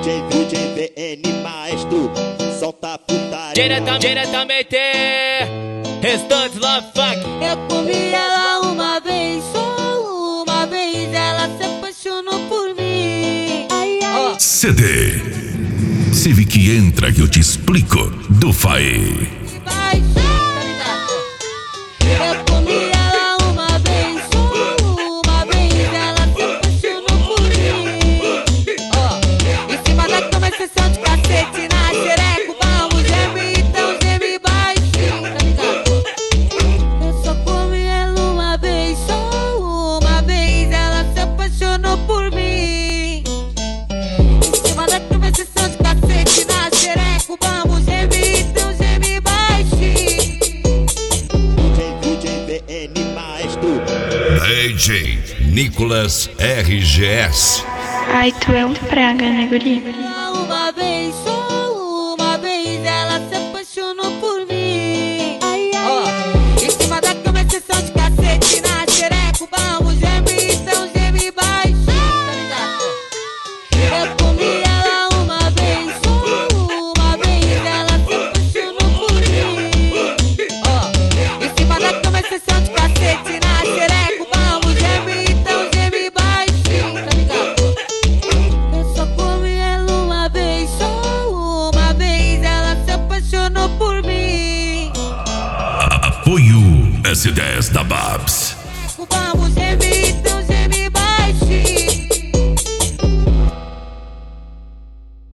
DJ VN Maestro, solta a putaria. Diretamente, Restantes Love Funk. Eu comi ela uma vez, só uma vez, ela se apaixonou por mim. Ai, ai. CD. Se vi que entra que eu te explico do Faê. Eu comi ela uma vez, só uma vez, ela se apaixonou por mim. Em cima da cama, sessão de cacete, na xereco, vamos geme, então geme baixinho, tá ligado? Eu só comi ela uma vez, só uma vez, ela se apaixonou por mim. Em cima da cama, sessão de cacete, na xereco, vamos geme, então geme baixinho. DJ VN Maestro. DJ Nicolas RGS. Ai, tu é um praga, né, guri? Uma vez, só uma vez, ela se apaixonou por mim. Ai, ai. Em cima da cama, sessão de cacete, na xereco, vamos geme, então geme baixinho, tá ligado? Eu comi ela uma vez, só uma vez, ela se apaixonou por mim. Em cima da cama, sessão de cacete, na xereco, vamos geme, então geme baixinho, tá ligado? Eu só comi ela uma vez, só uma vez, ela se apaixonou por mim. Apoio S10 da Babs.